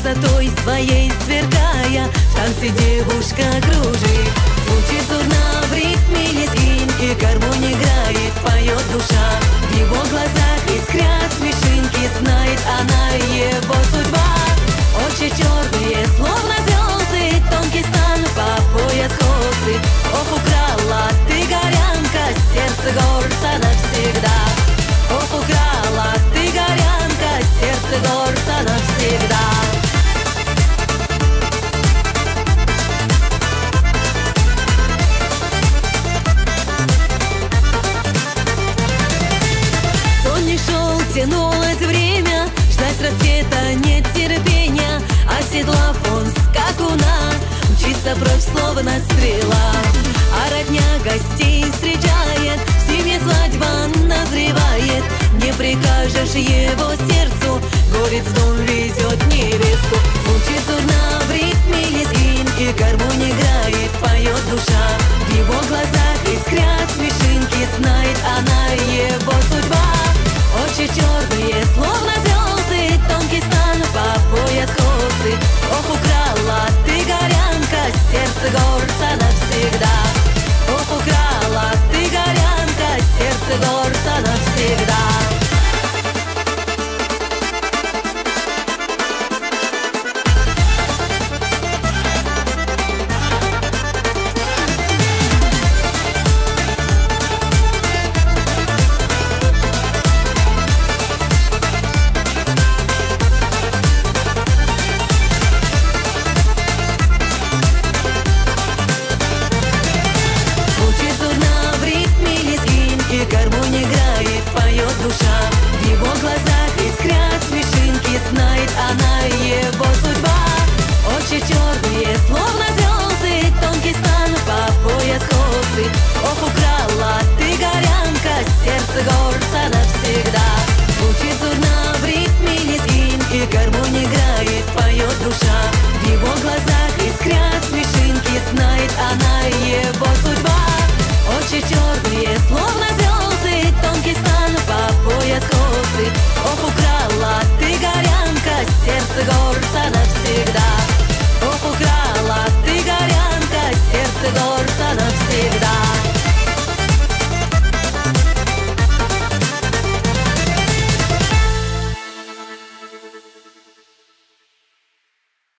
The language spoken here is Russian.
красотой своей сверкая, в танце девушка кружит. Звучит зурна в ритме лезгинки, гармонь играет, поет душа. В его глазах искрят смешинки, знает она его судьба. Очи черные, словно звезды, тонкий стан по пояс косы. Ох, украла ты, горянка, сердце горца навсегда. Ох, украла ты, горянка, сердце горца навсегда. Сон не шел, тянулось время, ждать рассвета нет терпения. Оседлав он скакуна, мчится прочь словно стрела. А родня гостей встречает, в семье свадьба назревает. Не прикажешь его сердцу, горец в дом везет невесту. Звучит зурна в ритме лезгинки, гармонь играет, поет душа. В его глазах искрят смешинки, знает она его судьба. Очи черные, словно звезды, тонкий стан по пояс косы. Ох, украла ты, горянка, сердце горца навсегда. Ох, украла ты, горянка, сердце горца навсегда. Гармонь играет, поет душа. В его глазах искрят смешинки, знает она его судьба. Очи черные, словно звезды, тонкий стан по пояс косы. Ох, украла ты, горянка, сердце горца навсегда. Звучит зурна в ритме лезгинки, гармонь играет, поет душа. В его глазах